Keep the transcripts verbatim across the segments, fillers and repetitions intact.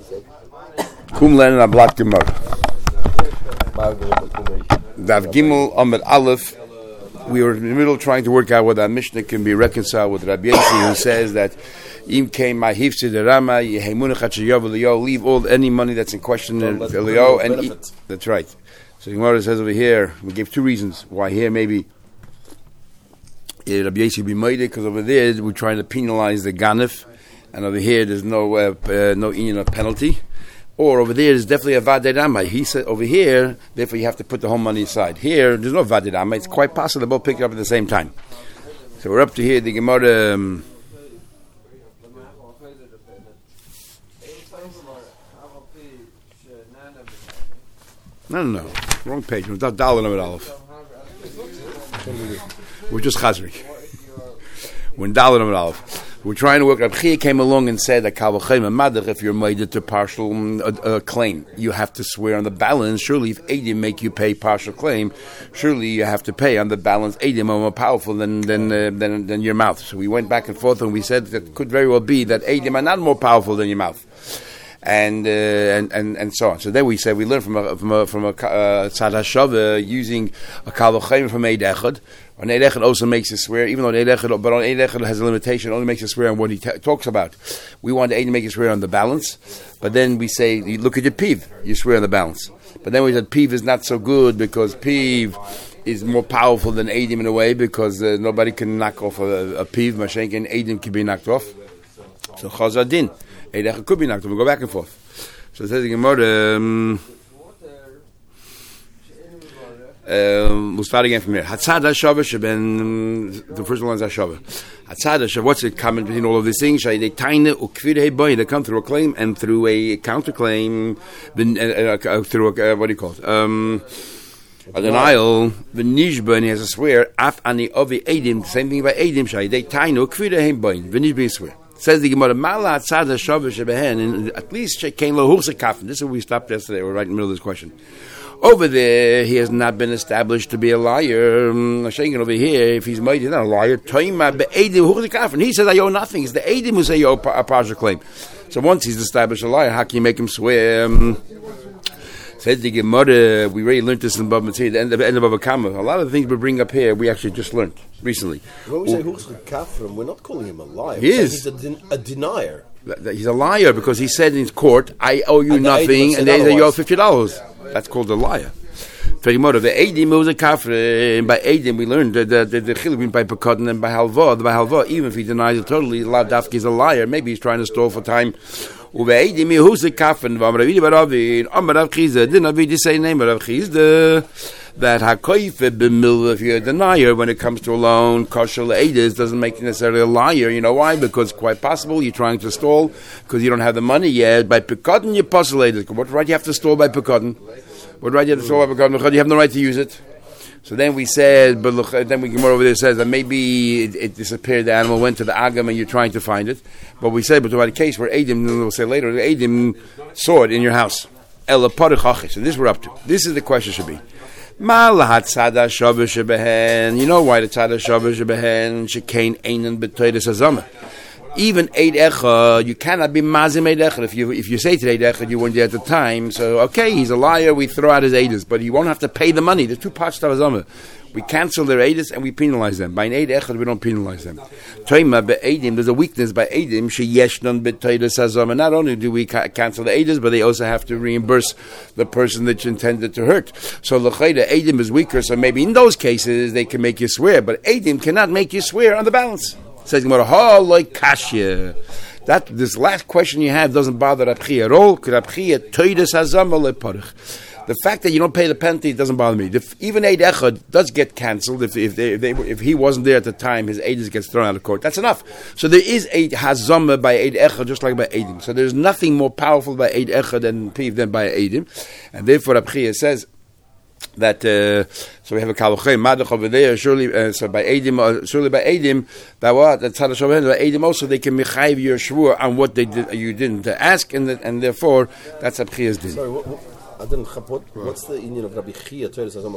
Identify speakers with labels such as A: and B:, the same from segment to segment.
A: Kum lernen a Blatt Gemara. Dav Gimel Amid Aleph. We were in the middle trying to work out whether that Mishnah can be reconciled with Rabbi Yossi, who says that Im came my hifsi the Rama Yehemunach Hachayav Eliyahu, leave all any money that's in question in Eliyahu and eat. That's right. So the Gemara says over here, we gave two reasons why here maybe uh, Rabbi Yossi be made it, because over there we're trying to penalize the ganef, and over here there's no uh, uh, no union of penalty. Or over there is definitely a vadei rama. He said over here, therefore you have to put the whole money aside. Here, there's no vadei rama. It's quite possible they both pick it up at the same time. So we're up to here. The Gemara. Um, no, no, no, wrong page. We're not Daled Amud Aleph. We're just Chazrik. We're in Daled Amud Aleph. We're trying to work. Reb Chia came along and said that if you're made to partial uh, uh, claim, you have to swear on the balance. Surely, if Eidim make you pay partial claim, surely you have to pay on the balance. Eidim are more powerful than than, uh, than than your mouth. So we went back and forth, and we said that it could very well be that Eidim are not more powerful than your mouth, and uh, and, and and so on. So then we said we learned from a from a from a uh, tzad hashava using a kal v'chaim from Eid Echad. On Eid Echad also makes us swear, even though Eid Echad, but on Eid Echad has a limitation, only makes us swear on what he t- talks about. We want Eid to make us swear on the balance, but then we say, you look at your piv, you swear on the balance. But then we said piv is not so good because piv is more powerful than Eidim in a way, because uh, nobody can knock off a, a piv, Mashenkin, Eidim can be knocked off. So Chazar Din, Eid Echad could be knocked off, we go back and forth. So it says in Gemara, um, Um, we'll start again from here. Hatzad HaShavah sheben, the first one is HaShavah. Hatzad HaShavah, what's the common between all of these things? They come through a claim and through a counterclaim, uh, uh, through a, uh, what do you call it? Um, a denial. The Nishba, and he has to swear, Af ani ovi Eidim, same thing by Eidim, they tainu, kvidei boin, the Nishba swear. Says the Gemara, Mala Hatzad HaShavah sheben, and at least Shekein lo hursa kafin. This is where we stopped yesterday, we're right in the middle of this question. Over there, he has not been established to be a liar. I'm saying over here, if he's made, he's not a liar. He says, I owe nothing. It's the Eidim who say you owe a partial claim. So once he's established a liar, how can you make him swear? Said the Gemara, we already learned this in Bava Metzia, the end of, end of Bava Kama. A lot of the things we bring up here, we actually just learned recently.
B: When we say Huchzak Kafrim, we're not calling him a liar.
A: He is.
B: He's a, den- a denier.
A: He's a liar because he said in court, I owe you and nothing, the and they say you owe fifty dollars. That's called a liar. The Eidim was a kafir, and by Eidim we learned that the the chiluk by Pekadon and by Halva. By Halva, even if he denies it totally, Lavdafki is a liar. Maybe he's trying to stall for time. Uve Eidim who's a kafir? V'amravidi baravin. Amarav Chizda didn't have the same name. Amarav Chizda that hakoyfe b'milva. If you're a denier when it comes to a loan, kosher le'edis doesn't make you necessarily a liar. You know why? Because it's quite possible you're trying to stall because you don't have the money yet. By Pekadon, you're postulated. What right you have to stall by Pekadon? What right you have to stall by Pekadon? You have no right to use it. So then we said, but look, then we come over there says that maybe it, it disappeared. The animal went to the agam and you're trying to find it. But we said, but about a case where Eidim, we'll say later, Eidim saw it in your house. Ela parich. So this we're up to. This is the question should be. You know why the tzad hashava shebehen shekain einan b'toides hazama. Even Eid Echad, you cannot be mazim Eid Echad. If you if you say to Eid Echad, you weren't there at the time. So okay, he's a liar. We throw out his Eidas, but he won't have to pay the money. There's two parts to hazama. We cancel their Eidas and we penalize them. By an Eid Echad, we don't penalize them. Toima be'edim, there's a weakness by Eidim. Sheyeshnon b'toides hazama. Not only do we ca- cancel the Eidas, but they also have to reimburse the person that you intended to hurt. So l'chayda Eidim is weaker. So maybe in those cases they can make you swear, but Eidim cannot make you swear on the balance. Says Gemara, ha like kashya. That this last question you have doesn't bother Reb Chia at all. Reb Chia toides hazama leparich. The fact that you don't pay the penalty doesn't bother me. If, even Eid Echad does get cancelled. If if, they, if, they, if he wasn't there at the time, his Eidas gets thrown out of court. That's enough. So there is a hazama by Eid Echad, just like by Eidim. So there's nothing more powerful by Eid Echad than Piv than by Eidim, and therefore Reb Chia says that uh, so we have a kalochem madach over there. Surely, uh, so by Eidim, uh, surely by Eidim, that what that's how the Shavhen by Eidim also they can mechayiv your shvur on what they did you didn't ask, and the, and therefore that's Reb Chia's din.
B: Sorry, what, what, I didn't. What, what's the union of Rabbi Chia?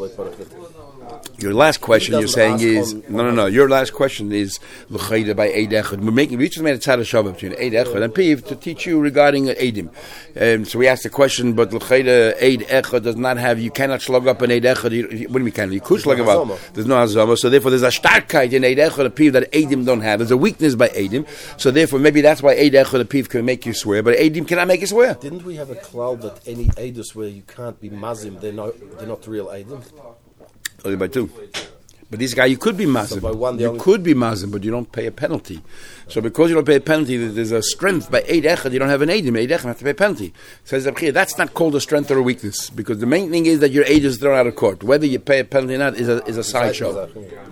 A: Your last question
B: He
A: you're saying
B: doesn't
A: is
B: ask on-
A: no, no, no. Your last question is l'chayda by Eid Echad. We're making we just made a tzad shavah between Eid Echad and Piv to teach you regarding Eidim. Um, so we asked the question, but l'chayda Eid Echad does not have. You cannot slug up an Eid Echad. You, you, what do you mean? Can you could slug
B: no
A: up? There's no hazama. So therefore, there's a starkheit in Eid Echad and Piv that Eidim don't have. There's a weakness by Eidim. So therefore, maybe that's why Eid Echad and Piv can make you swear, but Eidim cannot make you swear.
B: Didn't we have a cloud that any Eidus where you can't be mazim, they're not, they're not real Eidim?
A: Only by two. But this guy, you could be mazim.
B: So by one, the
A: you
B: only-
A: could be mazim, but you don't pay a penalty. So because you don't pay a penalty, there's a strength. By Eid Echad, you don't have an Eidim. Eid Echad, you have to pay a penalty. Says Rabbi, that's not called a strength or a weakness, because the main thing is that your Eid is thrown out of court. Whether you pay a penalty or not is a, is a sideshow.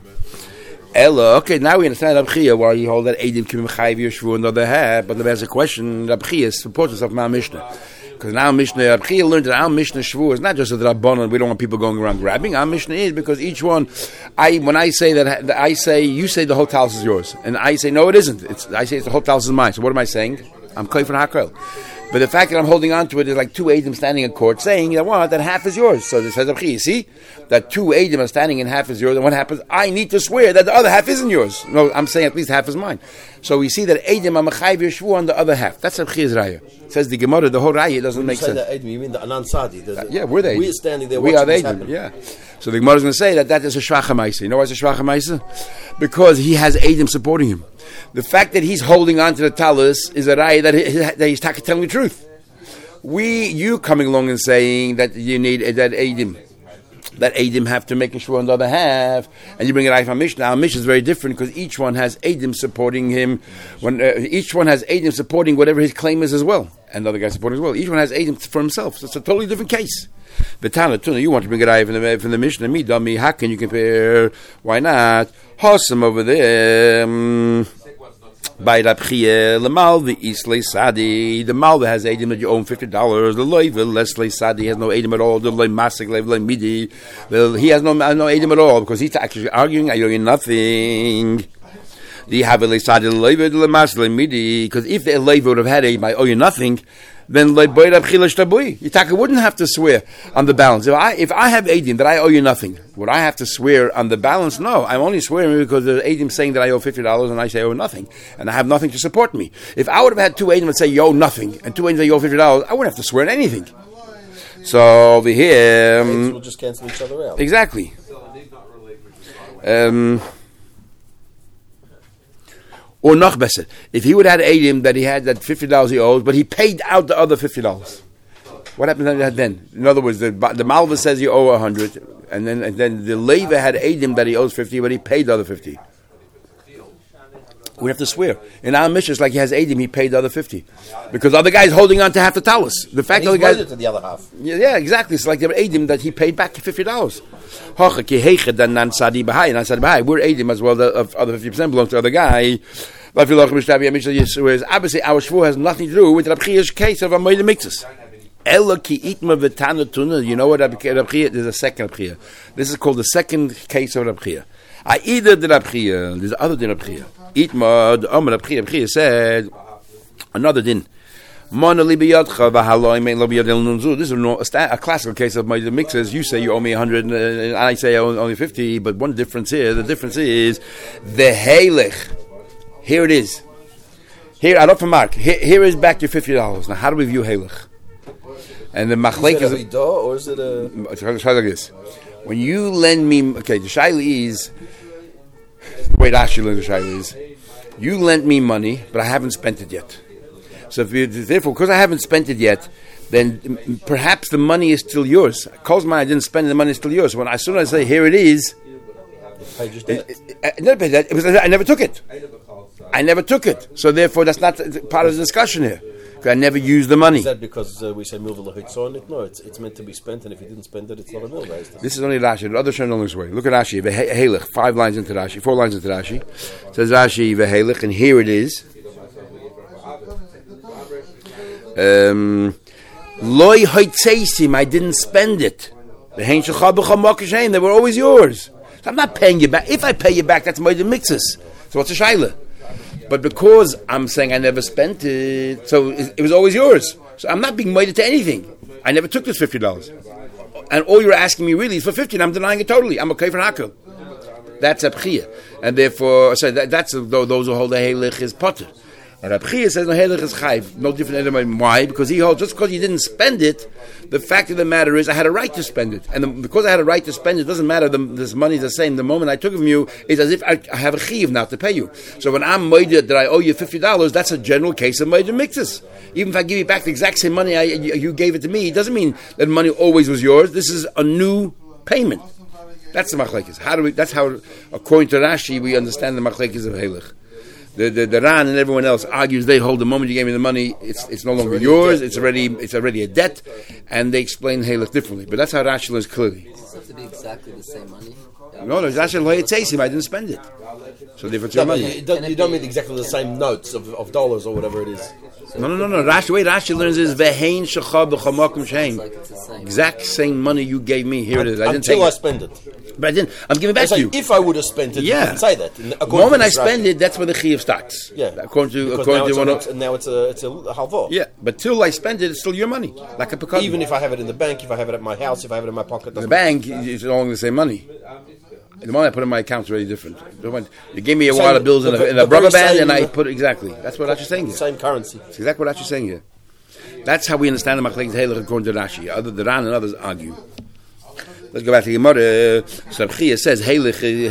A: Ella, okay, now we understand Rabbi Chia, why you hold that Eidim Kim Chayiv Yeshvu and the other half, but there's a question, Rabbi Chia supports us of my Mishnah. Because now Mishnah, Rabbi Chia learned that our Mishnah Shvu is not just a Rabbanon, we don't want people going around grabbing. Our Mishnah is because each one, I when I say that, I say, you say the whole house is yours. And I say, no, it isn't. It's, I say it's the whole house is mine. So what am I saying? I'm Klei for Hakel. But the fact that I'm holding on to it is like two Eidim standing in court saying that what? That half is yours. So this says Rabbi Chia, you see? That two Eidim are standing and half is yours, and what happens? I need to swear that the other half isn't yours. No, I'm saying at least half is mine. So we see that Eidim are Mechayiv Yeshvu on the other half. That's Rabbi Chia's Raya. Says the Gemara, the whole Raya doesn't
B: When
A: make
B: you say
A: sense.
B: that Eidim, you mean the Anan Sadi? The, the,
A: Yeah, we're the Eidim.
B: We're standing there
A: We
B: watching
A: are the
B: this
A: Eidim,
B: happen.
A: yeah. So the Gemara is going to say that that is a Shvacha Maisa. You know why it's a Shvacha Maisa? Because he has Eidim supporting him. The fact that he's holding on to the talus is a Raya that, he, that he's telling the truth. We, you coming along and saying that you need that Eidim, that Eidim have to make a shua on the other half, and you bring it out from Mishnah. Our Mishnah is very different because each one has Eidim supporting him. When uh, each one has Eidim supporting whatever his claim is as well, and the other guy supporting as well. Each one has Eidim for himself. So it's a totally different case. But Tana, Tuna, you want to bring it out from the, from the Mishnah? Me, dummy, how can you compare? Why not? Hossam over there. Um, By Rabbi Chia, the Malvi Islay Sadi, the Malvi has Eidim that you own fifty dollars. The Loiva, Leslie Sadi has no Eidim at all. The Loy Masik, Loy Midi, he has no no Eidim at all because he's actually arguing, I owe you nothing. The Havile Sadi, the Loiva, the Masik, Midi, because if the Loiva would have had Eidim, I owe you nothing, then Loy Boy Rabbi Chia Shtabui. Yitaka wouldn't have to swear on the balance. If I if I have Eidim that I owe you nothing, would I have to swear on the balance? No, I'm only swearing because the Eidim saying that I owe fifty dollars and I say I owe nothing, and I have nothing to support me. If I would have had two Eidim that say you owe nothing, and two Eidim that you owe fifty dollars, I wouldn't have to swear on anything. So over here,
B: Eidim
A: um,
B: will just cancel each other out.
A: exactly. Um, or noch besser, if he would have had Eidim that he had that fifty dollars he owes, but he paid out the other fifty dollars. What happens then? In other words, the, the Malva says you owe a hundred, and then and then the Leva had Eidim that he owes fifty, but he paid the other fifty. We have to swear. In our mission, it's like he has Eidim, he paid the other fifty, because the other guy is holding on to half the talus. The fact
B: And
A: that the
B: he's
A: guy,
B: voted to the other half.
A: yeah, yeah, exactly. It's like the Eidim that he paid back fifty dollars. We're Eidim as well. The of other fifty percent belongs to the other guy. Whereas obviously our shvur has nothing to do with Rabbi Chia's case of a Moed Mixus. You know what Rabbi Chia? There's a second Rabbi Chia. This is called the second case of Rabbi Chia. I either the Rabbi Chia, there's other than Rabbi Chia. Itma, the Omer Rabbi Chia, Rabbi Chia said another din. This is a, a classical case of my mixers. You say you owe me a hundred, and I say I owe only fifty. But one difference here, the difference is the heilich. Here it is. Here, I don't for Mark. Here, here is back to fifty dollars. Now, how do we view heilich? And the machlek
B: Is
A: is.
B: it a Hidah or is it a...
A: It's like this. When you lend me, okay, the shaila is the way Rashi learned the shaila is. You lent me money, but I haven't spent it yet. So if you, therefore, because I haven't spent it yet, then perhaps the money is still yours. Kozman, I didn't spend it, the money is still yours. When I, as soon as I say, here it is,
B: Paid just
A: it,
B: debt.
A: it, I never paid that. It was, I never took it. I never took it. So therefore, that's not part of the discussion here. Because I never used the money.
B: Is that because uh, we say milva l'hitzon it? No, it's, it's meant to be spent, and if you didn't spend it, it's not a milva. Is
A: This is only Rashi. The other Shem don't this way. Look at Rashi. Vehelich. Five lines into Rashi. Four lines into Rashi. It says Rashi Vehelich, and here it is. Um, Loi hoitzeisim. I didn't spend it. The hein shechab b'chamokashein. They were always yours. So I'm not paying you back. If I pay you back, that's my mixes. So what's a shaila? But because I'm saying I never spent it, so it, it was always yours. So I'm not being moided to anything. I never took this fifty dollars. And all you're asking me really is for fifty, and I'm denying it totally. I'm okay for hakel. That's a b'chia. And therefore, so that, that's those who hold the heilig is potter. And Reb Chia says no heilig is chayv. No different than why? Because he holds just because you didn't spend it, the fact of the matter is I had a right to spend it. And the, because I had a right to spend it, it doesn't matter, the, this money is the same. The moment I took it from you, it's as if I, I have a chiv now to pay you. So when I'm moided that I owe you fifty dollars, that's a general case of moided mixes. Even if I give you back the exact same money I, you, you gave it to me, it doesn't mean that money always was yours. This is a new payment. That's the machlekes. How do we? That's how, according to Rashi, we understand the machlekes of heilig. The, the the Ran and everyone else argues they hold the moment you gave me the money, it's it's no longer it's yours. It's already it's already a debt, and they explain heilig differently. But that's how Rashi learns clearly.
C: Does it have to be exactly the same money?
A: No, no, Rashi lo yitzeisim. I didn't spend it, so therefore it's your
B: No,
A: money.
B: you don't, you don't mean exactly the same notes of, of dollars or whatever it is.
A: No, no, no, no. Rashi, the way Rashi learns is vehein shecha b'chamakim sheim. Exact same money you gave me. Here it is. I didn't
B: Until
A: take
B: I
A: it.
B: spend it.
A: But I didn't. I'm giving it back
B: So
A: to you.
B: if I would have spent it,
A: Yeah.
B: you can say that.
A: The moment I spend
B: Rashi.
A: it, that's where the chiyuv starts.
B: Yeah.
A: According to
B: Because
A: according
B: now,
A: to
B: it's
A: one
B: a,
A: of,
B: it's, now it's a it's a halvor.
A: yeah. But till I spend it, it's still your money. Like a pecan.
B: Even if I have it in the bank, if I have it at my house, if I have it in my pocket,
A: in the
B: doesn't
A: bank, it's no longer the same money. The money I put in my account is very different. The one- You gave me a
B: Same-
A: wad of bills in a,
B: the-
A: in a
B: the
A: rubber
B: very
A: band,
B: same-
A: and I put exactly. That's what Rashi's saying here.
B: same currency.
A: That's exactly what Rashi's saying here. That's how we understand the machlekes heilig according to Rashi. Other the Ran and others argue. Let's go back to Gemara. So Reb Chia says heilig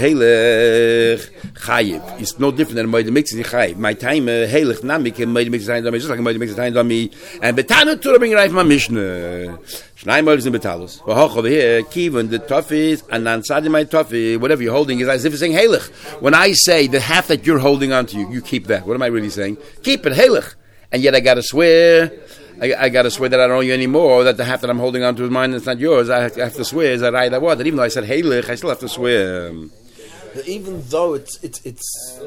A: heilig chayiv. It's no different than a moed mixes chayiv. My time heilig namik and moed mixes time just like a moed mixes time dami and betanu to bring right my mishnah. Shnai moeds in betalus. Well, hoch over here, kiven the toffees and then sadi my toffee. Whatever you're holding is as if it's saying heilig. When I say the half that you're holding on to, you you keep that. What am I really saying? Keep it heilig. And yet I got to swear. I, I got to swear that I don't owe you anymore, that the half that I'm holding on to is mine and it's not yours. I have, I have to swear, is that right? I was. That even though I said heilig, I still have to swear. Um,
B: Even though it's it's it's,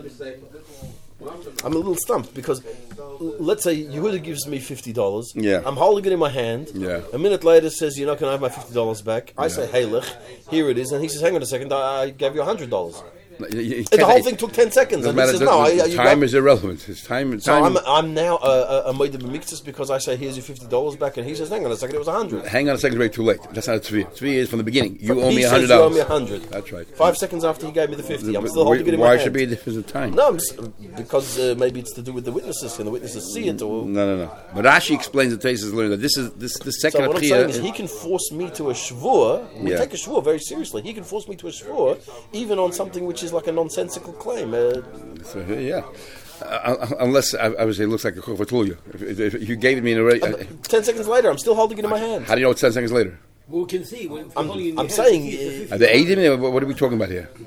B: I'm a little stumped because l- let's say Yehuda gives me fifty dollars.
A: Yeah.
B: I'm holding it in my hand.
A: Yeah.
B: A minute later says, "You're not going to have my fifty dollars back." I say, "Heilich, here it is," and he says, "Hang on a second, I, I gave you a hundred dollars."
A: you, you
B: And the
A: can't-
B: whole thing took ten seconds,
A: doesn't
B: and he
A: matter,
B: says,
A: the-
B: "No,
A: the-
B: I,
A: the
B: you
A: time
B: got-"
A: is irrelevant. It's time.
B: So
A: time
B: I'm I'm now a, a, a moed b'miktus because I say, "Here's your fifty dollars back," and he says, "Hang on a second, it was a hundred."
A: hang on a second, it's way too late. That's not a tzvi. Tzvi is from the beginning. You owe
B: He
A: me a
B: says
A: hundred
B: you owe me
A: dollars.
B: a hundred.
A: That's right.
B: Five seconds after he gave me the fifty, I'm
A: But
B: still holding it in
A: why
B: my hand.
A: should be a difference of time?
B: No, I'm s- because uh, maybe it's to do with the witnesses, and the witnesses see it. Or
A: No, no, no. But Rashi explains the Taisus learned that this is this the second
B: so what I'm
A: Apriya-
B: saying is, he can force me to a shvur. We
A: Yeah.
B: take a shvur very seriously. He can force me to a shvur, even on something which is like a nonsensical claim. Uh,
A: So, yeah. Uh, unless I, I would say it looks like a chofatulya. If, if, if you gave it me in a re- uh,
B: Ten seconds later, I'm still holding it in my hand.
A: how do you know it's ten seconds later?
D: Well, we can see. When, if you're
B: I'm-
D: holding it in
B: I'm
D: your
B: saying,
D: hand, you can see it's
A: Are there eight in there? What what are we talking about here?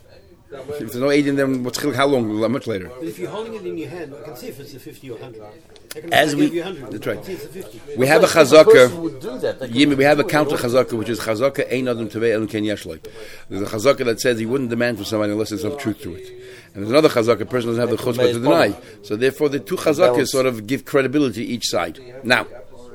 A: If there's no eight in them, what's how long? Much later.
D: But if you're holding it in your hand, I can see if it's a fifty or one hundred. I can
A: As
D: I
A: we-
D: give you one hundred.
A: that's right.
D: I can see it's a fifty.
A: We have a
B: If person
A: chazaka.
B: would do that, they could
A: Yeah, we have a
B: do it
A: counter
B: in order-
A: chazaka, which is chazaka ein adam tevei elon ken yesh like. There's a chazaka that says he wouldn't demand from somebody unless there's some truth to it. And there's another chazaka, a person doesn't have the
B: They could
A: chutzpah to
B: make
A: deny.
B: problem.
A: So therefore, the two chazakas
B: Balance.
A: sort of give credibility to each side. Now,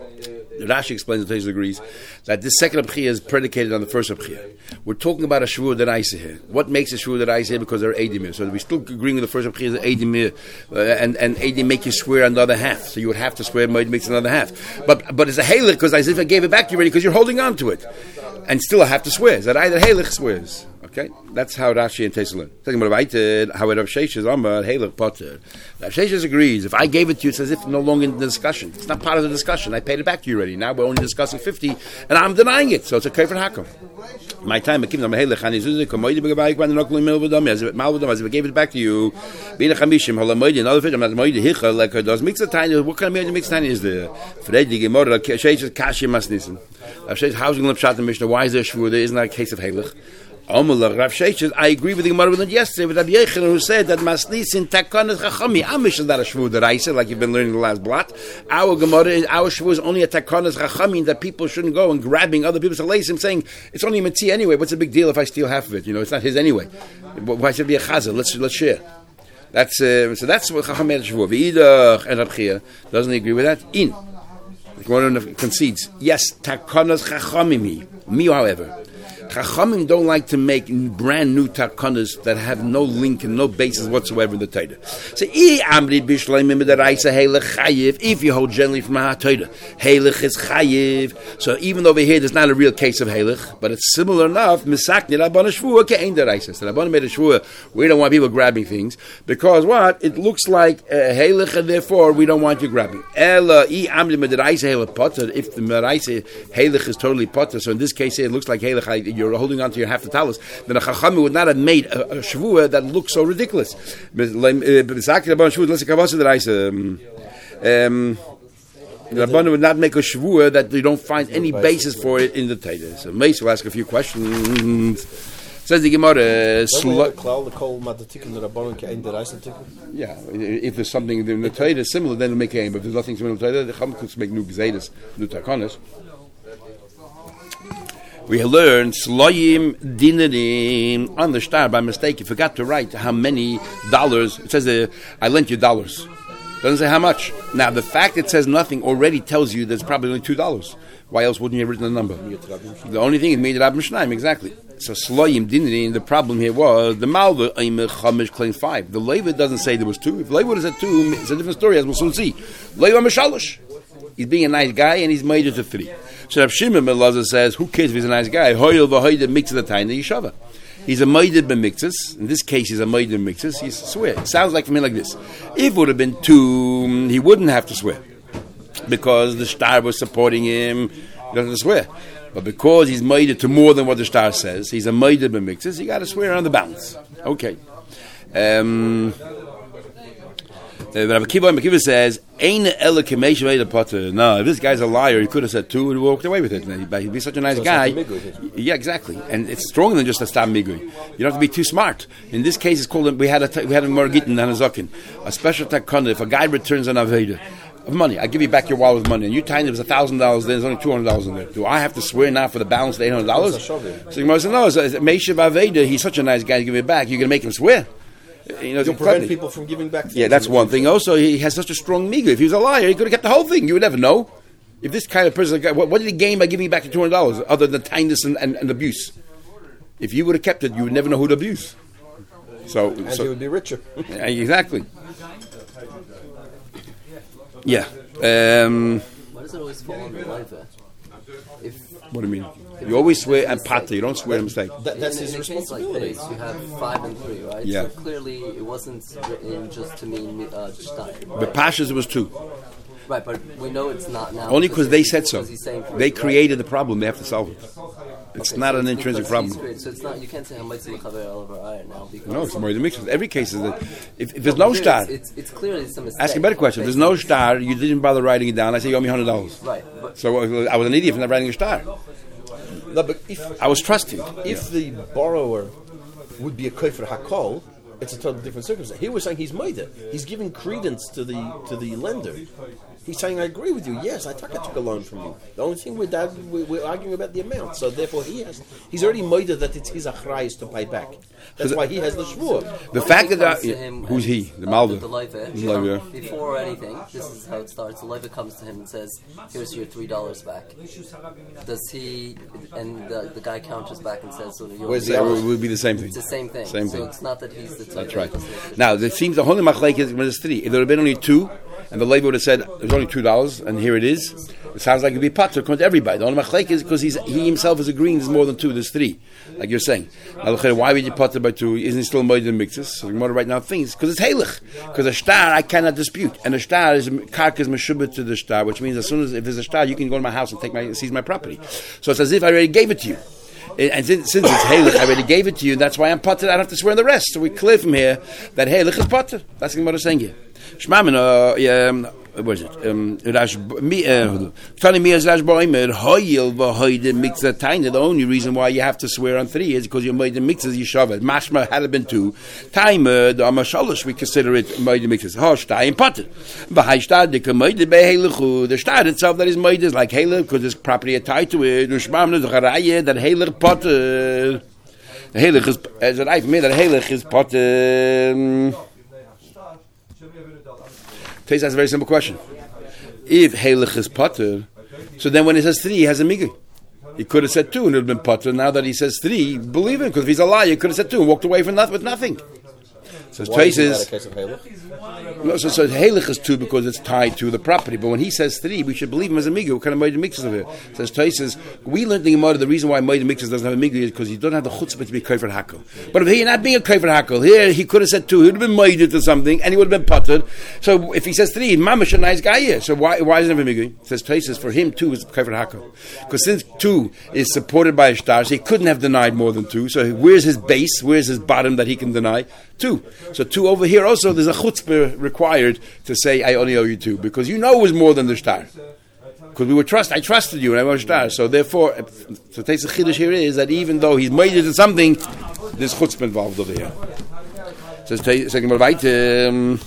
A: Rashi explains, the Taisus agrees, that this second abchia is predicated on the first abchia. We're talking about a shvur that I say here. What makes a shvur that I say? Because they're edimir. So we're still agreeing with the first abchia is edimir, uh, and and edim make you swear another half. So you would have to swear might makes another half. But but it's a heilig because as if I gave it back to you already because you're holding on to it, and still I have to swear. Is that either heilig swears? Okay, that's how Rashi and Taisus learn. Talking about Vaited, how Rav Sheshes Amar heilig potter. Rav Sheshes agrees. If I gave it to you, it's as if no longer in the discussion. It's not part of the discussion. I paid it back to you already. Now we're only discussing fifty, and I'm denying it. So it's a kafir hakum. My time, I keep them heilig. Ani zuzik komoidi begabayik when the nokli mil v'dam. As if mal v'dam, as if I gave it back to you. Bein chamishim halamoidi another fifty. I'm not moidi hicha like it does. Mix the tiny. What kind of moidi mix tiny is there? Fredi gemorah Sheshes kashi masnissen. Rav Sheshes housing lipshat the Mishnah. Why is there shvur? There isn't that a case of heilig. Amalach Rav Sheshes, I agree with the Gemara with it yesterday with Rabbi Yechanan who said that Masnis in Takonas Chachami. Our Mishnah is not a shvur that I said, like you've been learning the last blot. Our Gemara is our shvur is only a Takonas Chachami that people shouldn't go and grabbing other people's laces saying it's only a mitzvah anyway. What's the big deal if I steal half of it? You know, it's not his anyway. Why should it be a chazah? Let's let's share. That's uh, so. That's what Chacham made shvur. V'idach and Rab Chia doesn't he agree with that. In the Gemara concedes yes, Takonas Chachamimi. Me, however. Chachamim don't like to make brand new takanas that have no link and no basis whatsoever in the Torah. So, if you hold generally from a Torah, Heilich is chayiv. So even over here, there's not a real case of Heilich, but it's similar enough. Misakni Rabban Shvua ke'ein deraisa. So Rabban made a shvua. We don't want people grabbing things because what? It looks like uh, Heilich, and therefore we don't want you grabbing. Ela I amli mederaisa Heilich potter. If the mederaisa Heilich is totally potter, so in this case it looks like Heilich. You're holding on to your half the talus. Then a chacham would not have made a, a shvua that looks so ridiculous. Misakni Rabban Shvua. Let's say deraisa. Um. The Rabbanan would not make a shvua that they don't find any basis for it in the Torah. So Meis will ask a few questions. Says the Gemara. Yeah, if there's something in the Torah similar, then it'll make a aim. But if there's nothing similar in the Torah, the Chacham could make new gzeidas, new takanas. We learned Sloyim Dinarim on the star by mistake. You forgot to write how many dollars. It says uh, I lent you dollars. Doesn't say how much. Now, the fact it says nothing already tells you there's probably only two dollars. Why else wouldn't you have written a number? The only thing is made Rab Mishnaim, exactly. So, Sloyim Dinirin, the problem here was the Malva, Chamish claimed five. The Levit doesn't say there was two. If Levit would have said two, it's a different story, as we'll soon see. Levit Mishalish. He's being a nice guy, and he's made it to three. So, Rav Shimon ben Elazar says, who cares if he's a nice guy? Hoyel v'hoyde mix of the time, the Yeshava. He's a Maidid b'miktzas. In this case, he's a Maidid b'miktzas. He's swear. It sounds like from him like this. If it would have been two, he wouldn't have to swear. Because the star was supporting him, he doesn't have to swear. But because he's Maidid to more than what the star says, he's a Maidid b'miktzas, you got to swear on the balance. Okay. Um... Rabbi Kiva, Rabbi Kiva says, "Ein ela k'meish v'eda potter." No, if this guy's a liar, he could have said two and walked away with it. He'd be such a nice so guy. Yeah, exactly. And it's stronger than just a stam migui. You don't have to be too smart. In this case, it's called. We had a we had a morgitin and a zokin, a special takana. If a guy returns an aveda of money, I give you back your wallet with money, and you tell him it was a thousand dollars. Then there's only two hundred dollars in there. Do I have to swear now for the balance of eight hundred dollars? So you must know, no, Meishav aveda. He's such a nice guy to give it back. You're going to make him swear. You know,
B: to prevent people from giving back things.
A: Yeah, that's one thing. Also, he has such a strong migu. If he was a liar, he could have kept the whole thing. You would never know. If this kind of person, what, what did he gain by giving back the two hundred dollars other than kindness and, and, and abuse? If you would have kept it, you would never know who to abuse. So,
B: and
A: so,
B: he would be richer.
A: Exactly. Yeah. Um,
C: Why does it always fall on the life? If
A: what do you mean? You always swear and pata. You don't swear a mistake.
B: That, that's
C: in,
B: his
C: in a
B: responsibility.
C: Case like this, you have five and three, right?
A: Yeah.
C: So clearly, it wasn't written just to mean uh, shtai.
A: The pashas was two.
C: Right, but we know it's not now.
A: Only because they said so.
C: Three,
A: they created
C: right?
A: the problem. They have to solve it. It's
C: okay,
A: not
C: so
A: an
C: it's
A: intrinsic problem.
C: Created, so it's not. You can't say how much the chaver over iron now. Because
A: no, it's more the mixture. Every case is that if, if there's no star,
C: it's, it's, it's clearly some mistake.
A: Ask a better question. If there's no star, you didn't bother writing it down. I say you owe me hundred dollars.
C: Right. But
A: so I was an idiot for not writing a star.
B: No, but if
A: I was trusting.
B: If yeah. the borrower would be a kofer hakol, it's a totally different circumstance. Here we're saying he's maida. He's giving credence to the to the lender. He's saying, I agree with you. Yes, I took, I took a loan from you. The only thing we're, that, we're arguing about the amount. So therefore, he has he's already maida that it's his achrayis to pay back. That's so why he has the shvur.
A: The fact that uh, him, who's he? The Malva.
C: Uh, the Leiva. Before anything, this is how it starts. The Leiva comes to him and says, "Here's your three dollars back." Does he? And the, the guy counters back and says, "So
A: Where's that? It would be the same thing.
C: It's the same thing.
A: Same
C: so
A: thing.
C: It's not that he's the.
A: That's right. Now it seems the holy machlek is when it's three. If there had been only two. And the Levi would have said, there's only two dollars, and here it is. It sounds like it'd be pater, according to everybody. The only machlek is because he's he himself is agreeing there's more than two, there's three. Like you're saying. Now, why would you pater by two? Isn't he still more than mixes? So the Gemara right now thinks, because it's heilig. Because a star, I cannot dispute. And a star is, kark is meshubet to the star, which means as soon as, if there's a star, you can go to my house and take my, seize my property. So it's as if I already gave it to you. And since, since it's heilig, I already gave it to you, and that's why I'm pater, I don't have to swear on the rest. So we clear from here that heilig is pater. That's what I'm saying here. Shmamin, uh, what is it? Um, Tani mi as Rash Boimer, Hoyel v'hoyde mikzah taina. The only reason why you have to swear on three is because you made the mixes yeshavet. Mashma had it been two. Timer the amashalish we consider it made the mixes. Hoshtai and potter. V'hay shtad the made the behelechu. The shtad itself that is made is like heler because there's property attached to it. Ushmamna the charaye that heler potter. The heler is as it I for me that heler is potter. That's a very simple question. If heilig is pater, so then when it says three, he has a migui. He could have said two and it would have been potter. Now that he says three, believe him, because if he's a liar, he could have said two and walked away from that with nothing. So
B: Why is
A: Taisus,
B: that a case of Halach?
A: no, so, so Halach is two because it's tied to the property. But when he says three, we should believe him as a migu. What kind of Moed mixes of it? Says Taisus, we learned in the Gemara the reason why Moed mixes doesn't have a migu is because he doesn't have the chutzpah to be kaifer hakel. But if he not being a kaifer hakel, here he could have said two. He would have been Moed to something, and he would have been potted. So if he says three, Mamash a nice guy here. So why why isn't it a migu? Says Taisus, for him two is kaifer hakel, because since two is supported by a star, so he couldn't have denied more than two. So where's his base? Where's his bottom that he can deny? Two. So two over here also, there's a chutzpah required to say, I only owe you two, because you know it was more than the star. Because we were trust, I trusted you and I was star. So therefore, so takes the chiddush here is that even though he's made it to something, there's chutzpah involved over here. So second mal weiter.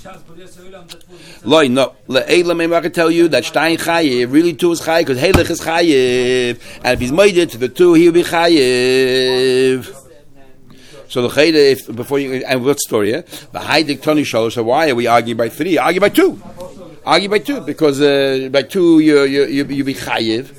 A: Loi, no. Le'ela meim, I can tell you that Stein chayiv, really two is chayiv, because Halach is chayiv. And if he's made it to the two, he'll be chayiv. So the chayda, if before you, and what story? Eh? The Heidik Tony shows. So why are we arguing by three? Argue by two. Argue by two because uh, by two you you you, you be chayiv.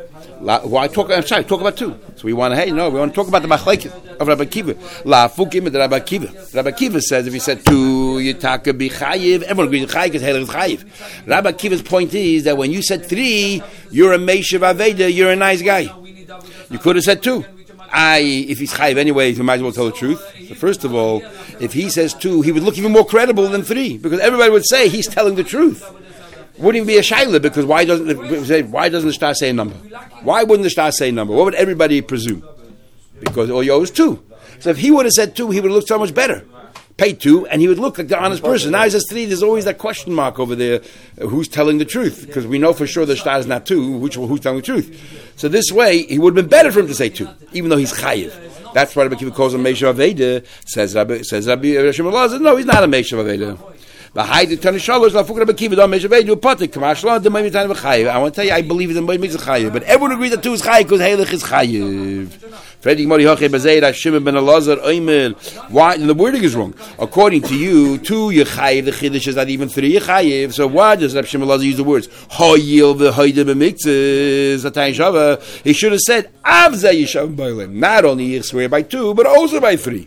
A: Why talk? I'm sorry. Talk about two. So we want to. Hey, no, we want to talk about the machlekes of Rabbi Kiva. La fukim with Rabbi Kiva. Rabbi Kiva says if he said two, you taka be chayiv. Everyone agrees chayiv is halach chayiv. Rabbi Kiva's point is that when you said three, you're a meishav aveda. You're a nice guy. You could have said two. I, if he's chayiv anyway, you might as well tell the truth. So first of all, if he says two, he would look even more credible than three, because everybody would say he's telling the truth. Wouldn't even be a shaila, because why doesn't why doesn't the star say a number? Why wouldn't the star say a number? What would everybody presume? Because all you owe is two. So if he would have said two, he would have looked so much better. Pay two, and he would look like the honest person. Now he says three. There's always that question mark over there: uh, who's telling the truth? Because we know for sure the star is not two. Which who's telling the truth? So this way, he would have been better for him to say two, even though he's chayiv. That's why Rabbi Kiva calls him Meishav Aveda. Says Rabbi says Rabbi Shimon Lazar, no, he's not a Meishav Aveda. The Heidik Tani Shalosh La Fuk Rabbi Kiva don't Meishav Aveda. Patik Kamash Lo the Meishav Aveda chayiv. I want to tell you, I believe in the Meishav chayiv, but everyone agrees that two is chayiv because Halach is chayiv. Fredi Mori Hoche Bazei Shimon ben Elazar Oimer. Why? The wording is wrong. According to you, two Yechayiv. The Chiddush is not even three Yechayiv. So why does Reb Shimon Elazar use the words Hoyil v'Hoyde b'Miktzes? Atay Shava. He should have said Avza Yishav B'Olim. Not only you swear by two, but also by three.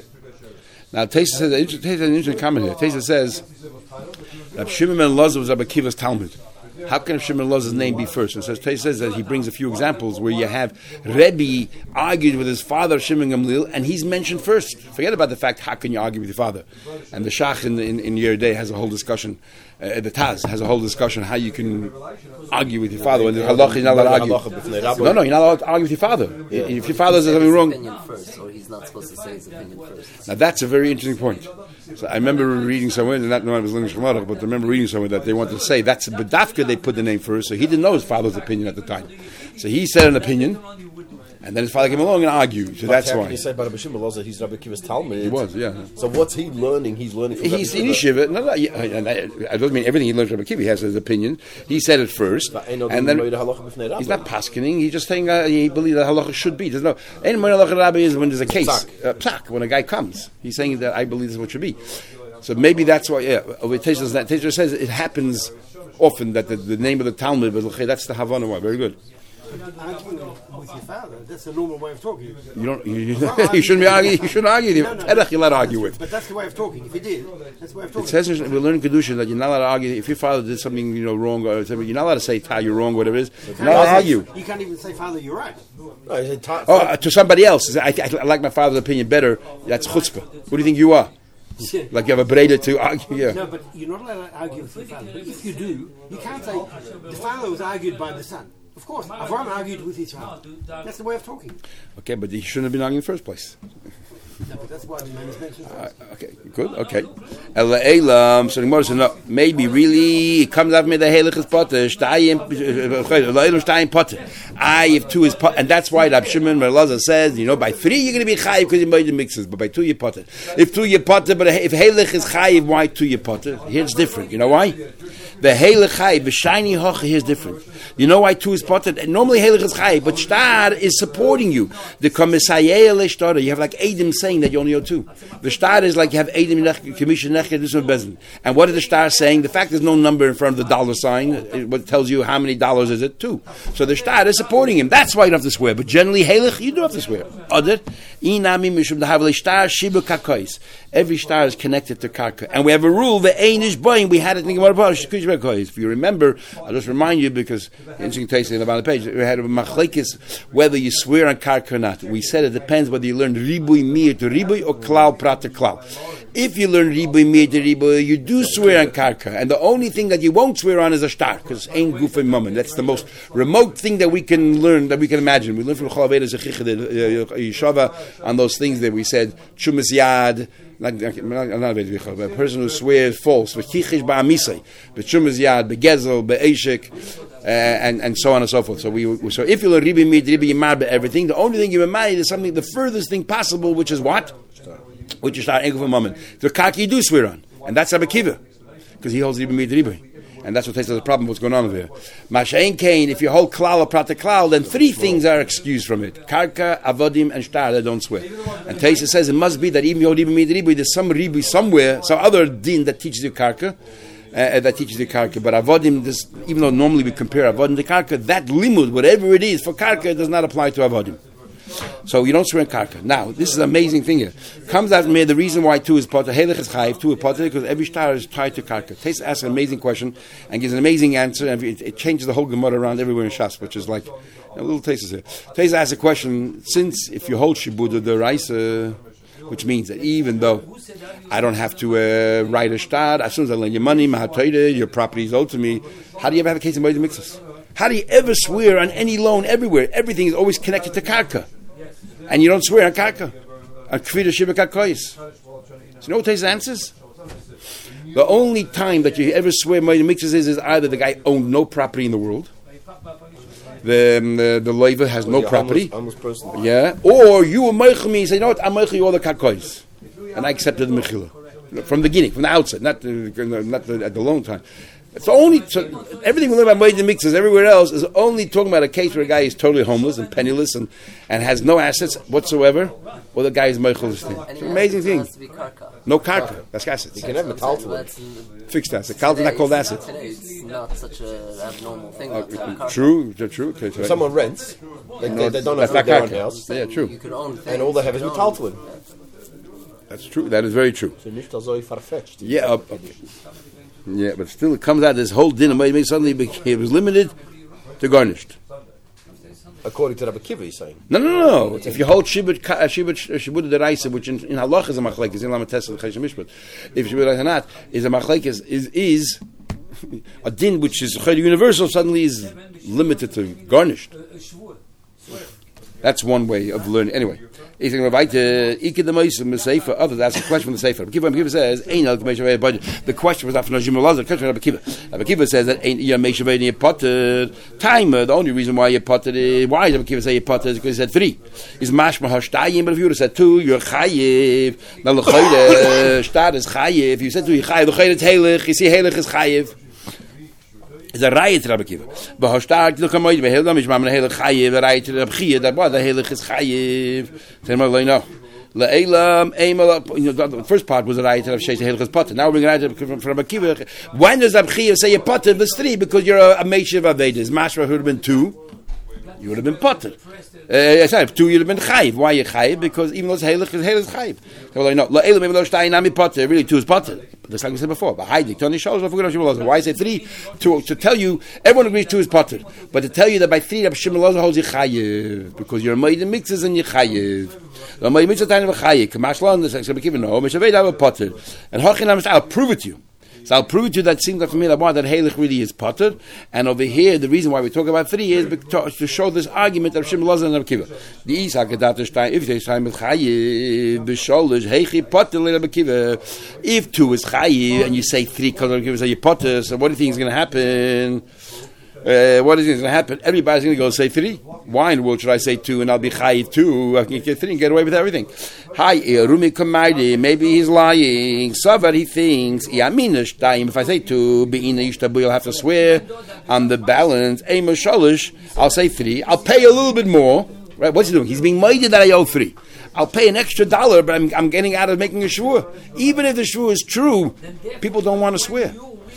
A: Now Taisa says an interesting comment here. Taisa says Reb Shimon ben Elazar was Rabbi Kiva's Talmud. How can Shimon Elazar's name be first? And so Tais says that he brings a few examples where you have Rebbe argued with his father Shimon Gamliel, and he's mentioned first. Forget about the fact how can you argue with your father. And the Shach in in, in Yeridei has a whole discussion. Uh, the Taz has a whole discussion how you can argue with your father when the halach is not allowed to argue. No, no, you're not allowed to argue with your father. If your father says something wrong,
C: opinion first, or he's not supposed to say his opinion first.
A: Now that's a very interesting point. So I remember reading somewhere, and not knowing I was learning Shemara, but I remember reading somewhere that they wanted to say that's Bedafka. They put the name first, so he didn't know his father's opinion at the time. So he said an opinion, and then his father came along and argued. So
B: but
A: that's
B: how
A: why.
B: Can you say by Rabbi Shimon Elazar he's Rabbi Kiva's Talmud?
A: He was, yeah.
B: So what's he learning? He's learning. From
A: He's
B: Rabbi
A: in
B: Kiva.
A: Yeshiva. No, no, yeah, and I, I don't mean everything he learned from Rabbi Kiva. He has his opinion. He said it first, and then he's not paskening. He's just saying uh, he believes that halacha should be. There's no. Any halacha rabbi is when there's a case, uh, psak, when a guy comes. He's saying that I believe this is what should be. So maybe that's why. Yeah, Teisha says it happens often that the, the name of the Talmud was that's the Havana one. Very good.
D: Arguing with your father, that's a normal way of talking.
A: You don't. You, you, you shouldn't be arguing. You shouldn't argue. No, no, Terech you're allowed to argue with.
D: But that's the way of talking. If he did, that's the way of talking.
A: It says in, we learn in Kedusha that you're not allowed to argue. If your father did something you know wrong, or something, you're not allowed to say "Ta, you're wrong," whatever it is. You're not allowed to argue.
D: You can't even say, "Father, you're right."
B: No, he said, ta-
A: Oh, uh, to somebody else. I, I, I like my father's opinion better. That's chutzpah. What do you think you are? Like you have a breda to argue? Yeah.
D: No, but you're not allowed to argue with your father. But if you do, you can't say the father was argued by the son. Of course, Avram argued with his father. That's the way of talking.
A: Okay, but he shouldn't have been arguing in the first place.
D: No, but that's why the name is mentioned first.
A: Uh, okay, good. Okay. Ela Elam. So the Gemara said, no, maybe really it comes out from the Heilig potter. Elam Stein potter. I if two is potter, and that's why Rab Shimon ben Elazar says, you know, by three you're going to be chayiv because you made the mixes, but by two you potter. If two you potter, but if Heilig is chayiv, why two you potter? Here it's different. You know why? The Heilig Chai, the shiny hoch here is different. You know why two is potted? Normally Heilig is Chai, but Shtar is supporting you. The Kommissayele Shtar, you have like Adam saying that you only owe two. The Shtar is like you have Adam Commission Nechid this one Bezin. And what is the Shtar saying? The fact there's no number in front of the dollar sign, it, what tells you how many dollars is it? Two. So the Shtar is supporting him. That's why you don't have to swear. But generally Heilig, you do have to swear. Other, Inami Mishum Dahavle Shtar Shibu Kakois. Every Shtar is connected to Karka. And we have a rule, the Einish Boying, we had it in the Gemara. If you remember, I'll just remind you because interesting taste in about the page. We had a machlekes whether you swear on karka or not. We said it depends whether you learn ribui mir to ribui or klal prat to klal. If you learn ribui mir to ribui, you do swear on karka, and the only thing that you won't swear on is a shtar because ain't goof and moment. That's the most remote thing that we can learn, that we can imagine. We learned from Chol Aveda Zechicha Yeshava on those things that we said chumas yad. Not, not, not a person who swears false, but chichish ba'amisay, but shumas yad, begezel, be'eshik, and and so on and so forth. So we, so if you learn ribi mid, ribi yimar, everything, the only thing you remind is something, the furthest thing possible, which is what, which is start for a moment. The kaki you do swear on, and that's Rabbi Kiva, because he holds ribi mid ribi. And that's what takes the problem, what's going on over there. Masha'in Kain, if you hold klal or prat klal, then three things are excused from it. Karka, avodim, and shtar, they don't swear. And Taisa says it must be that even you hold ribi mid ribi, there's some ribi somewhere, some other din that teaches you karka, uh, that teaches you karka. But avodim, this, even though normally we compare avodim to karka, that limud, whatever it is for karka, does not apply to avodim. So you don't swear in karka. Now, this is an amazing thing here. Comes out me the reason why two is potter, Heilig is chayiv, two is potter, because every star is tied to karka. Taisa asks an amazing question and gives an amazing answer, and it, it changes the whole Gemara around everywhere in Shas, which is like a little Taisa here. Taisa asks a question, since if you hold shibuda the raisa, which means that even though I don't have to uh, write a star, as soon as I lend you money, mahatoida, your property is owed to me, how do you ever have a case of Moed Mixes? How do you ever swear on any loan everywhere? Everything is always connected to karka. And you don't swear on karka. On kvida shiva karkois. So you know what Taisa answers? The only time that you ever swear Moed Mixes is, is either the guy owned no property in the world, the um, the, the loiva has no property,
B: almost, almost
A: yeah, or you were meichel me, you say, you know what, I'm meichel you all the karkois. And I accepted the mechila. From the beginning, from the outset, not, the, not the, at the loan time. It's only so everything we learn about Moed Mixes everywhere else is only talking about a case where a guy is totally homeless and penniless and, and has no assets whatsoever, or the guy is meichel this thing. It's an amazing thing.
C: Karka.
A: No karka, that's assets.
B: You can have metal
A: fixed assets. Kalta not called assets.
C: Today it's not such an abnormal thing.
A: Uh,
C: not to have karka.
A: true, true. Okay,
B: If someone rents, they,
A: No,
B: they, they don't
A: that's
B: have
A: not
B: their own
A: karka.
B: house,
A: Yeah, true.
C: You could own things.
B: and all they have is
C: you could
B: metal
C: own-
A: That's true. That is very true.
B: So nicht so far-fetched.
A: Yeah, uh, okay. Yeah, but still, it comes out this whole din of Moed Mixes suddenly became, it was limited to garnished.
B: According to Rabbi Kiva, he's saying.
A: No, no, no. no. If you hold shibud shibud shibud deraisa, which in, in halach is a machlek, is in lamates of chayshim mishpat. If shibud deraisa not is a machlek is is, is a din which is universal suddenly is limited to garnished. That's one way of learning. Anyway, if you're going to Ike the Meisem the Sefer, others ask a question from the Sefer. Kiva Kiva says, the question was not from Najim Elazar, the question from Rabbi Kiva. Rabbi Kiva says that ain't your Meishavei you potted time. The only reason why you potted it, why Rabbi Kiva say you potted is because he said three. Is mashma hashtayim, but if you would have said two, you're chayiv. Now the chayde start is chayiv. If you said two, you're chayiv. The chayde is heilig. You see heilig is chayiv. Is a riot Rabbi Kiva. But how stark the Kamoid be Hildam is Mamma Heilig Chayiv, a riot Rabbi Kiva, that was the Heilig is Chayiv. Tell me no. La Elam, Emel, you know, the first part was a riot of Sheish Heilig is Potter. Now we're going to from Rabbi Kiva. When does Rabbi Kiva say a Potter? There's three, because you're a, a Meishiv Avedas. Mashra would have been two. You would have been Potter. Uh, sorry, two you'd have been Chayiv. Why you Chayiv? Because even though it's Heilig, it's Heilig is Chayiv. So like, no. La Elam, Emel, Shtein, Nami Potter. Really, two is Potter. Just like we said before, but Heidik, Tony shows why I say three? To, to tell you, everyone agrees two is potter, but to tell you that by three, Rabbi Shimon Elazar holds you chayiv, because you're Moed Mixes and you chayiv. The Moed Mixes time of chayiv, Kamashlan, the section, given no, Mishavei have a potter, and Hochinam, I'll prove it to you. So I'll prove it to you that seems like for me that Heilig really is potter, and over here the reason why we talk about three is because to show this argument of Shimon Elazar and Rabbi Kiva. The Isaac that time, if they time with chayiv, b'sholish heichi potter Rabbi Kiva. If two is chayiv and you say three, because Rabbi Kiva say you potter, so what do you think is going to happen? Uh, what do you think is going to happen? Everybody's going to go say three. Why in the world should I say two and I'll be chayiv two? I can get three and get away with everything. Hi, Rumi Kamaydi. Maybe he's lying. Savar, he thinks. If I say two, you'll have to swear on the balance. I'll say three. I'll pay a little bit more. Right? What's he doing? He's being minded that I owe three. I'll pay an extra dollar, but I'm, I'm getting out of making a shvur. Even if the shvur is true, people don't want to swear.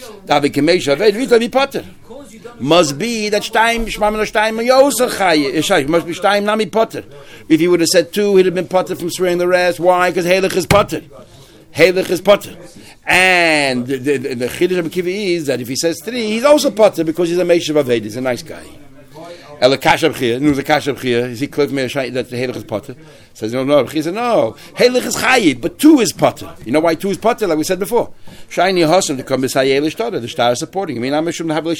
A: Must be that Stein, Shmamina Stein, must be Stein, Nami Potter. If he would have said two, he'd have been Potter from swearing the rest. Why? Because Heilich is Potter. Heilich is Potter. And the, the, the Chiddush of Kivi is that if he says three, he's also Potter because he's a Meishav Aved. He's a nice guy. El Kashab Chir, no, the Kashab Chir, is he close me that the Heilich is Potter? Says no, no. He says no. Heilich is Chayiv, but two is Potter. You know why two is Potter? Like we said before, Shiny Hossam to come beside Eilish Tada. The star is supporting. I mean, I'm sure to have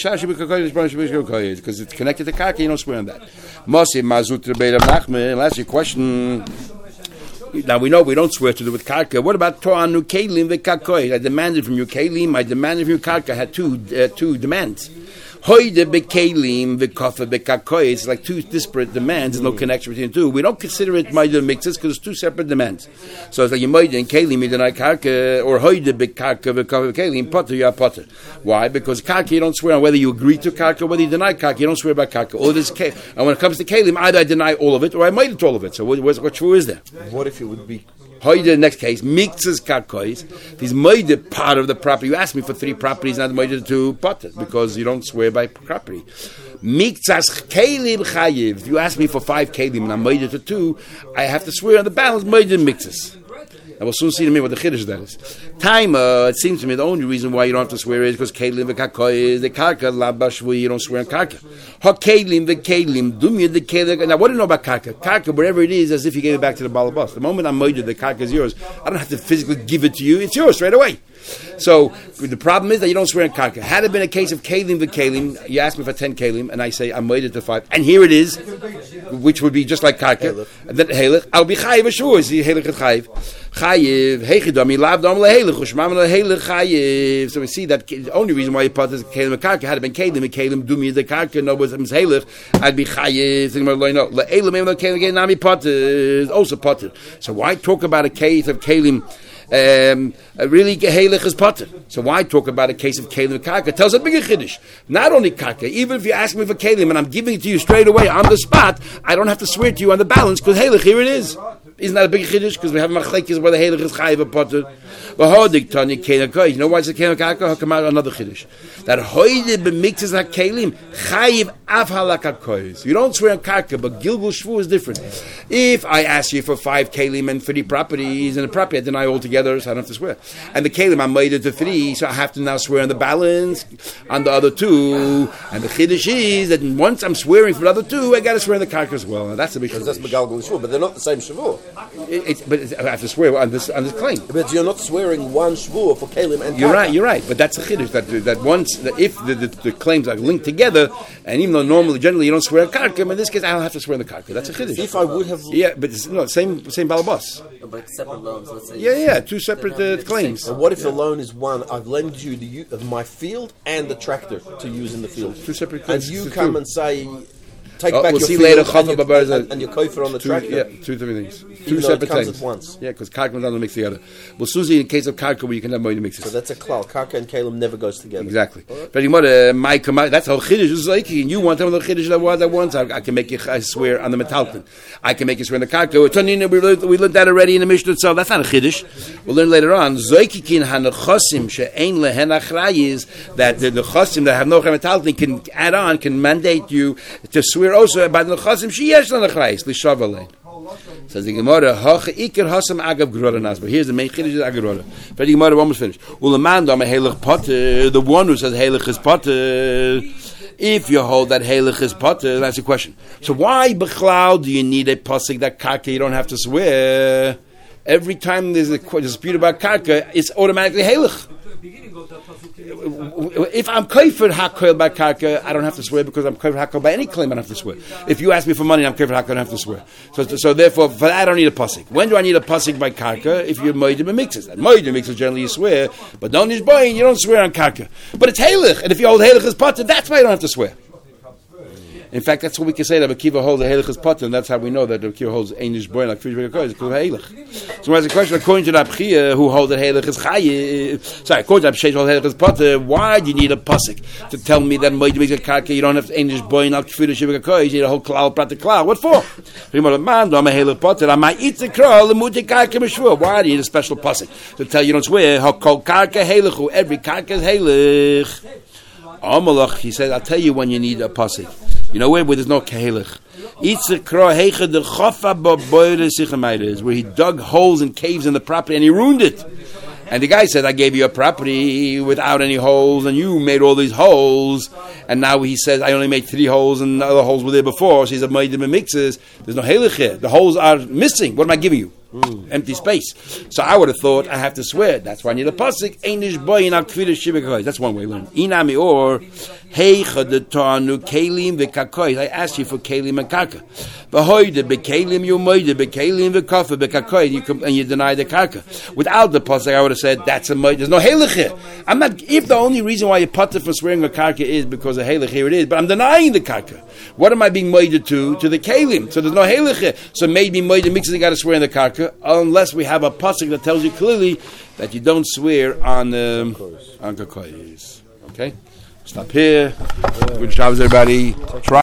A: because it's connected to Kaka. You don't swear on that. Mosi Mazut Rebbeir Nachman. Last your question. Now we know we don't swear to do with Karka. What about To'anu Kelim v'Kakoy? I demanded from you Kelim. I demanded from you Karka. Had two uh, two demands. Hoide bekelim v'kofa bekakoy. It's like two disparate demands. There's no connection between the two. We don't consider it ma'ida mixes because it's two separate demands. So it's like you ma'ida and kelim midinai karka or hoide bekarka v'kofa bekelim potter you are potter. Why? Because karka you don't swear on whether you agree to karka or whether you deny karka. You don't swear about karka. All this ke- and when it comes to kelim, either I deny all of it or I ma'ida to all of it. So what, what, what true is there?
B: What if it would be?
A: Hoide, next case, mixes karkois. If he's made part of the property, you asked me for three properties, not made to potter, because you don't swear by property. Mixas kelim chayiv. If you ask me for five kelim and I'm made to two, I have to swear on the balance made mixes. I will soon see to me what the chiddush that is. Time, uh, it seems to me the only reason why you don't have to swear is because kelim v'kakoy is the karka, la bashvu, you don't swear on karka. Ha kelim v'kelim, dumya the kelim. Now, what do you know about karka? Karka, wherever it is, as if you gave it back to the balabas. The moment I'm moided, the karka is yours. I don't have to physically give it to you. It's yours right away. So the problem is that you don't swear in karka. Had it been a case of kelim v'kelim, you ask me for ten kelim, and I say I'm moided to five, and here it is, which would be just like karka. And then heilich, I'll be chayiv ashur. Is the heilich chayiv? Chayiv heichidami lavdam lehelich ushmam lehelich chayiv. So we see that the only reason why you put this kelim and karka had it been kelim and kelim dumi the karka no was heilich. I'd be chayiv. Thinking about no leelim even though kelim again nami potter also potter. So why talk about a case of kelim? Um, really, Heilich is potter. So why talk about a case of kelim and karka? It tells a bigger chiddush. Not only karka, even if you ask me for kelim and I'm giving it to you straight away on the spot, I don't have to swear to you on the balance because Heilich, here it is. Isn't that a big chiddush? Because we have machlekes where the Heilich is chayiv and potter. You know why it's a kelim and karka? How come out another chiddush? That hoide b'mixes hakelim chayiv af halakakoyes. You don't swear on karka, but gilgul shvu is different. If I ask you for five kelim and three properties and a property I deny altogether, so I don't have to swear. And the kelim I'm made it to three, so I have to now swear on the balance on the other two. And the chiddush is that once I'm swearing for the other two, I got to swear on the karka as well. And that's a big
B: because that's megalgal shvur, but they're not the same shvur.
A: It, it, but it's, I have to swear on this on this claim.
B: But you're not swearing one shvur for kelim and karka.
A: You're right. You're right. But that's a chiddush that that once that if the, the, the claims are linked together, and even though normally generally you don't swear on karka, in this case I don't have to swear on the karka. That's a chiddush.
B: If I would have,
A: yeah, but it's, no, same same balabas.
C: But separate loans. Let's say.
A: Yeah, yeah, two separate uh, claims.
B: And what if the loan is one? I've lent you the u- of my field and the tractor to use in the field.
A: Two separate claims.
B: And you
A: two.
B: come and say, take
A: oh,
B: back
A: we'll
B: your
A: see
B: field
A: later,
B: and, your, and, and, and your kofer on the
A: two,
B: tractor.
A: Yeah, two different things. Two
B: Even
A: separate
B: though it comes
A: claims.
B: at once.
A: Yeah, because karka and mixed together. Well, Susie, in case of karka, where you can have moed mixes.
B: So that's a klal. Karka and kelim never goes together.
A: Exactly. But you uh, my that's how chiddush is like. And you want them the chiddush that was I want. I, I can make you I swear on the metalton. I can make you swear on the karka. We learned, we learned that already in the Mishnah itself. That's not a chiddush. We'll learn later on. Zoikikin hanachosim she'ein lehen achrayis that the nechosim that have no metalton can add on, can mandate you to swear also by the nechosim sheyesh lan achrayis lishavalei. Says the Gemara, Hach Iker Hasam Agav Grora Nasba. Here's the main chiddush of Agrora. But the Gemara almost finished. Well, the man dam a heilig potter, the one who says heilig is potter. If you hold that heilig is potter, that's the question. So why b'chlal do you need a pasuk that karka you don't have to swear? Every time there's a dispute about karka, it's automatically heilig. If I'm kofer hakoil by karka, I don't have to swear because I'm kofer hakoil by any claim. I don't have to swear. If you ask me for money, I'm kofer hakoil. I don't have to swear. So, so therefore, for that, I don't need a pasuk. When do I need a pasuk by karka? If you're moedim and mixes, and moedim mixes generally you swear, but don't use boyin, you don't swear on karka. But it's heilig, and if you hold heilig as potter, that's why you don't have to swear. In fact, that's what we can say that Rabbi Akiva holds a Heilich is Potter, and that's how we know that Rabbi Akiva holds Einish Boy like Friedrich Koy is Kul Heilich. So there's a question according to Rabbi Chia, who holds that Heilich is Chayiv. Sorry, according to Rabbi Sheish, holds Heilich is Potter. Why do you need a pasuk to tell me that Moed makes a karka? You don't have Einish Boy like Friedrich Koy. You need a whole klal prat klal. What for? Man, I'm a Heilich Potter. I'm a eat the kral the muti karka mishvur. Why do you need a special pasuk to tell you don't swear? How kol karka Heilich? Every karka is Heilich. Amalach, he said, I'll tell you when you need a pasuk. You know where? Where there's no kehelich. Where he dug holes and caves in the property and he ruined it. And the guy said, I gave you a property without any holes, and you made all these holes. And now he says, I only made three holes, and the other holes were there before. So he said, Moedim and mixes. There's no helich here. The holes are missing. What am I giving you? Mm. Empty space. So I would have thought I have to swear. That's why I need a pasuk. Einish boy in akfira shivikakoy. That's one way to learn. Inami or heicha de tanu kelim v'kakoy. I asked you for kelim and kaka. V'hoide bekelim you moide bekelim v'kafa b'kakoy. You come and you deny the kaka. Without the pasuk, I would have said that's a moide. There's no heilich here. I'm not. If the only reason why you putter for swearing a kaka is because of heilich, here it is. But I'm denying the kaka. What am I being moide to? To the kelim. So there's no heilich here. So maybe moide mixes. You got to swear in the kaka. Unless we have a pasuk that tells you clearly that you don't swear on um, on kakoyis. Okay, stop here. Good job, everybody. Try.